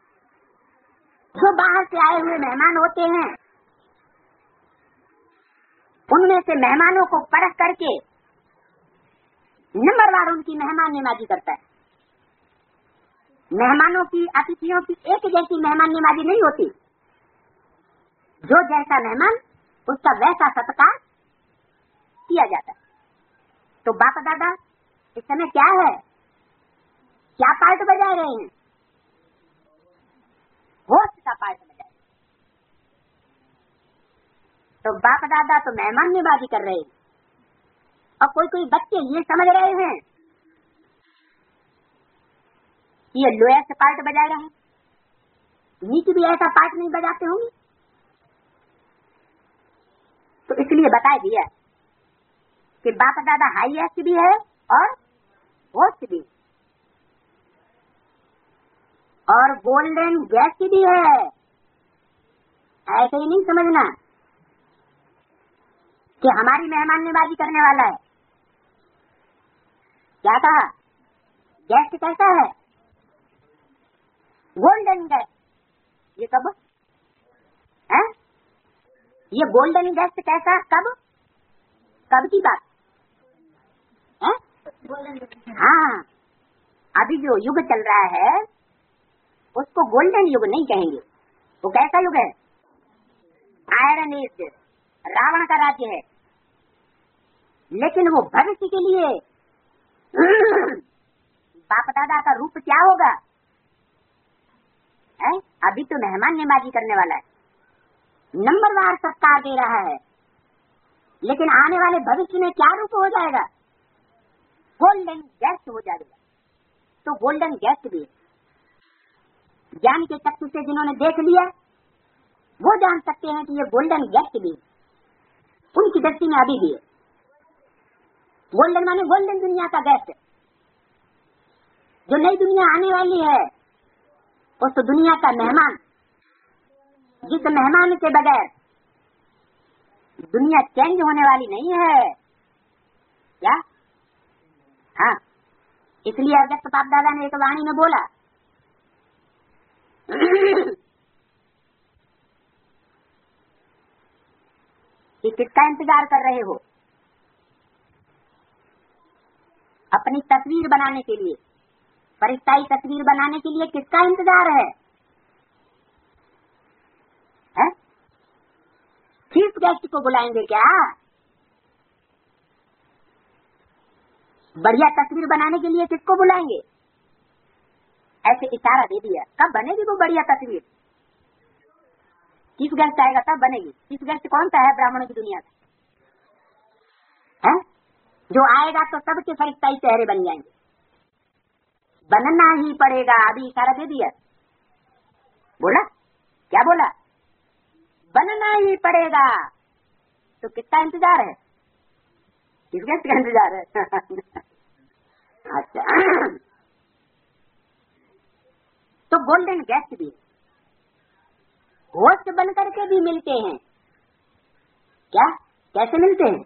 जो बाहर से आए हुए मेहमान होते हैं, उनमें से मेहमानों को परख करके नंबरवार उनकी मेहमान नवाजी करता है। मेहमानों की, अतिथियों की एक जैसी मेहमान नवाजी नहीं होती। जो जैसा मेहमान उसका वैसा सत्कार किया जाता है। तो बाप दादा इस समय क्या है, क्या पार्ट बजा रहे हैं? होस्ट का पार्ट बजा रहे। तो बाप दादा तो मेहमान नवाजी कर रहे हैं, और कोई कोई बच्चे ये समझ रहे हैं कि ये लोएस्ट पार्ट बजा रहे हैं, नीचे भी ऐसा पार्ट नहीं बजाते होंगे। तो इसलिए बता दिया कि बाप दादा हाईएस्ट भी है और होस्ट भी, और गोल्डन गेस्ट भी है। ऐसे ही नहीं समझना कि हमारी मेहमान नवाजी करने वाला है। क्या कहा? गेस्ट कैसा है? Golden guest. ये कब है? ये गोल्डन गेस्ट कैसा? कब कब की बात है? हाँ, अभी जो युग चल रहा है उसको गोल्डन युग नहीं कहेंगे। वो कैसा युग है? आयरन एज, रावण का राज्य है। लेकिन वो भविष्य के लिए बाप दादा का रूप क्या होगा है? अभी तो मेहमान नवाजी करने वाला है, नंबरवार सत्कार दे रहा है। लेकिन आने वाले भविष्य में क्या रूप हो जाएगा? गोल्डन गेस्ट हो जाएगा। तो गोल्डन गेस्ट भी ज्ञान के चक्षु से जिन्होंने देख लिया वो जान सकते हैं कि ये गोल्डन गेस्ट भी उनकी दृष्टि में अभी भी है। गोल्डन माने गोल्डन दुनिया का गेस्ट। जो नई दुनिया आने वाली है उस तो दुनिया का मेहमान, जिस मेहमान के बगैर दुनिया चेंज होने वाली नहीं है। क्या? हाँ, इसलिए अगस्त बाप दादा ने एक वाणी में बोला कि किसका इंतजार कर रहे हो? अपनी तस्वीर बनाने के लिए, परिस्ताई तस्वीर बनाने के लिए किसका इंतजार है? है? चीफ गेस्ट को बुलाएंगे क्या? बढ़िया तस्वीर बनाने के लिए किसको बुलाएंगे? ऐसे इशारा दे दिया। कब बनेगी वो बढ़िया तस्वीर? चीफ गेस्ट आएगा तब बनेगी। चीफ गेस्ट कौन सा है ब्राह्मणों की दुनिया का? है? जो आएगा तो सबके फरिश्ताई चेहरे बन जाएंगे। बनना ही पड़ेगा। अभी इशारा दे दिया। बोला क्या? बोला बनना ही पड़ेगा। तो किसका इंतजार है? चीफ गेस्ट का इंतजार है। अच्छा, तो गोल्डन गेस्ट भी होस्ट बन करके भी मिलते हैं। क्या? कैसे मिलते हैं?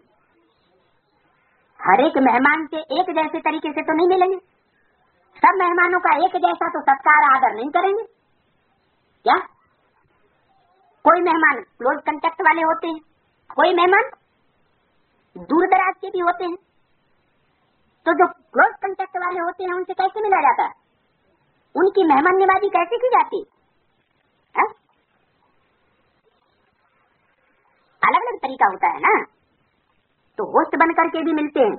हर एक मेहमान से एक जैसे तरीके से तो नहीं मिलेंगे। सब मेहमानों का एक जैसा तो सत्कार आदर नहीं करेंगे। क्या? कोई मेहमान क्लोज कांटेक्ट वाले होते हैं, कोई मेहमान दूर दराज के भी होते हैं। तो जो क्लोज कांटेक्ट वाले होते हैं उनसे कैसे मिला जाता है? उनकी मेहमान नवाजी कैसे की जाती है? अलग अलग तरीका होता है ना। तो होस्ट बन करके भी मिलते हैं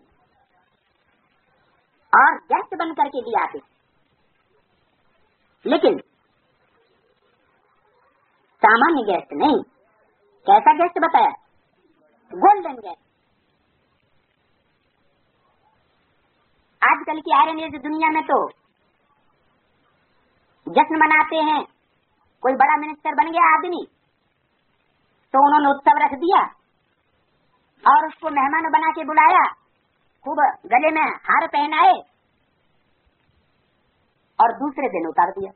और गेस्ट बन करके भी आते। लेकिन सामान्य गेस्ट नहीं। कैसा गेस्ट बताया? Golden guest. आजकल की आयरन एज दुनिया में तो जश्न मनाते हैं। कोई बड़ा मिनिस्टर बन गया आदमी तो उन्होंने उत्सव रख दिया और उसको मेहमान बना के बुलाया, खूब गले में हार पहनाए और दूसरे दिन उतार दिया,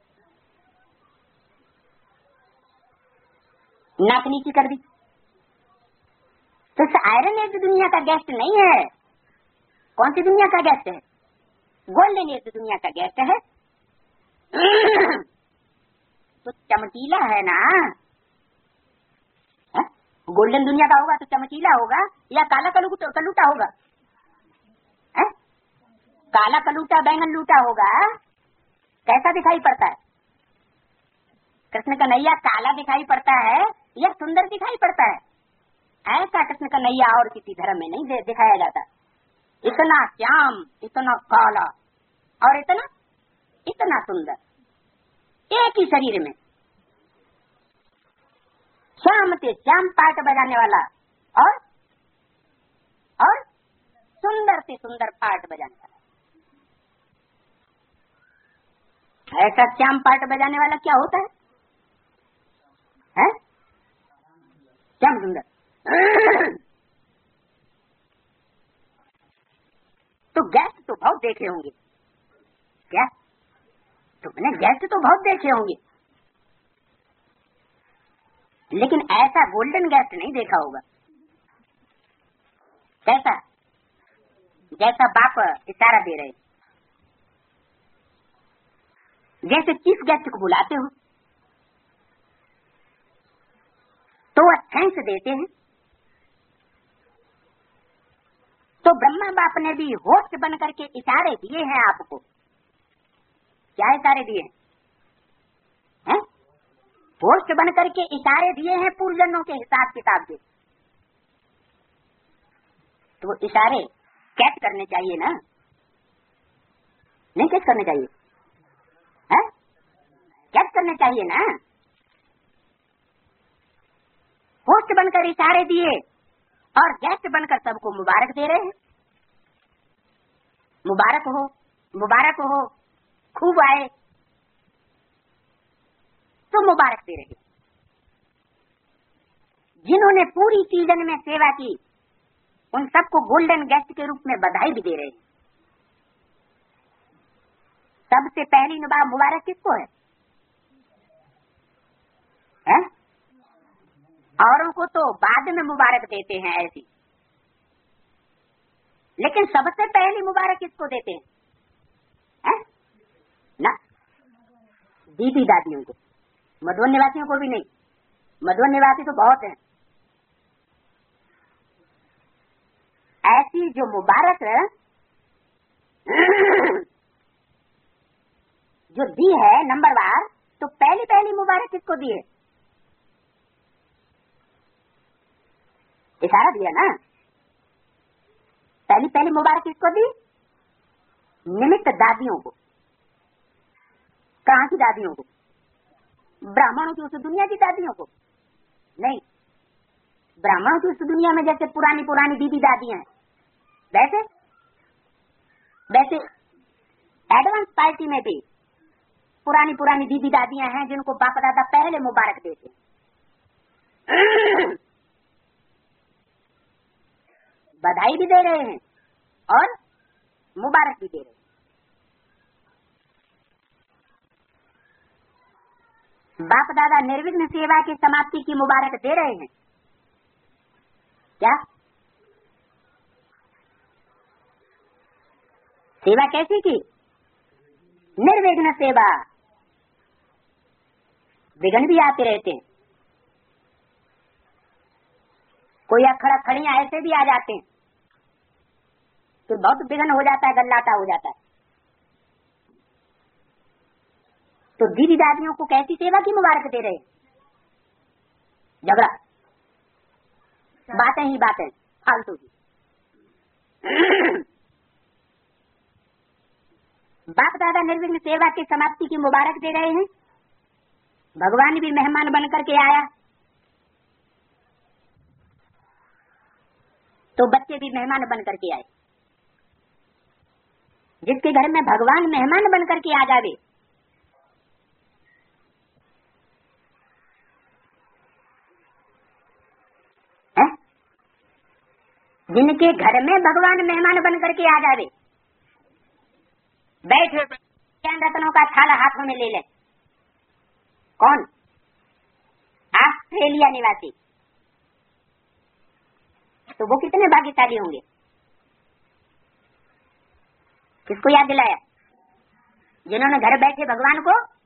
नाक नीची कर दी। तो इस आयरन एज दुनिया का गेस्ट नहीं है। कौन सी दुनिया का गेस्ट है? गोल्डन एज दुनिया का गेस्ट है। तो चमकीला है ना। है? गोल्डन दुनिया का होगा तो चमकीला होगा या काला कलूटा कलूटा होगा? है? काला कलूटा बैंगन लूटा होगा, कैसा दिखाई पड़ता है? कृष्ण कन्हैया काला दिखाई पड़ता है या सुंदर दिखाई पड़ता है? ऐसा कृष्ण कन्हैया और किसी धर्म में नहीं दिखाया जाता। इतना श्याम, इतना काला और इतना इतना सुंदर, एक ही शरीर में। श्याम से श्याम पाठ बजाने वाला और और सुंदर से सुंदर पाठ बजाने वाला। ऐसा श्याम पाठ बजाने वाला क्या होता है? है? श्याम सुंदर। तो गेस्ट तो बहुत देखे होंगे, क्या तुमने गेस्ट तो बहुत देखे होंगे, लेकिन ऐसा गोल्डन गेस्ट नहीं देखा होगा। कैसा? जैसा बाप इशारा दे रहे, जैसे चीफ गेस्ट को बुलाते हो तो वह थैंक्स देते हैं। तो ब्रह्मा बाप ने भी होस्ट बन करके इशारे दिए हैं आपको। क्या इशारे दिए हैं? होस्ट बन करके इशारे दिए हैं पूर्वजन्मों के हिसाब किताब के। तो वो इशारे कैच करने चाहिए ना? नहीं कैच करने चाहिए? है? कैच करने चाहिए ना? होस्ट बनकर इशारे दिए और गेस्ट बनकर सबको मुबारक दे रहे हैं। मुबारक हो, मुबारक हो, खूब आए, तो मुबारक दे रहे। जिन्होंने पूरी सीजन में सेवा की उन सबको गोल्डन गेस्ट के रूप में बधाई भी दे रहे हैं। सबसे पहली मुबारक किसको है? है? औरों को तो बाद में मुबारक देते हैं ऐसी, लेकिन सबसे पहली मुबारक किसको देते हैं? है? ना, दीदी दादियों को। मधुवन निवासियों को भी नहीं। मधुवन निवासी तो बहुत हैं। ऐसी जो मुबारक जो दी है नंबरवार, तो पहली पहली मुबारक किसको दी है? इशारा दिया ना। पहली पहली मुबारक किसको दी? निमित्त दादियों को। कहाँ की दादियों को? ब्राह्मणों की उस दुनिया की दादियों को नहीं। ब्राह्मणों की उस दुनिया में जैसे पुरानी पुरानी दीदी दादियां हैं, वैसे वैसे एडवांस पार्टी में भी पुरानी पुरानी दीदी दादियां हैं जिनको बाप दादा पहले मुबारक देते। बधाई भी दे रहे हैं और मुबारक भी दे रहे हैं। बाप दादा निर्विघ्न सेवा की समाप्ति की मुबारक दे रहे हैं। क्या सेवा कैसी की? निर्विघ्न सेवा। विघ्न भी आते रहते हैं, कोई अखड़ा खड़ियां ऐसे भी आ जाते हैं तो बहुत विघ्न हो जाता है, गल्लाटा हो जाता है। तो दीदी दादियों को कैसी सेवा की मुबारक दे रहे? झगड़ा, बातें ही बातें फालतू की। बाप दादा निर्विघ्न सेवा की समाप्ति की मुबारक दे रहे हैं। भगवान भी मेहमान बनकर के आया तो बच्चे भी मेहमान बनकर के आए। जिसके घर में भगवान मेहमान बनकर के आ जावे, है? जिनके घर में भगवान मेहमान बनकर के आ जावे, बैठे ज्ञान रत्नों का थाला हाथों में ले ले। कौन? ऑस्ट्रेलिया निवासी। तो वो कितने भाग्यशाली होंगे? किसको याद दिलाया? जिन्होंने घर बैठे भगवान को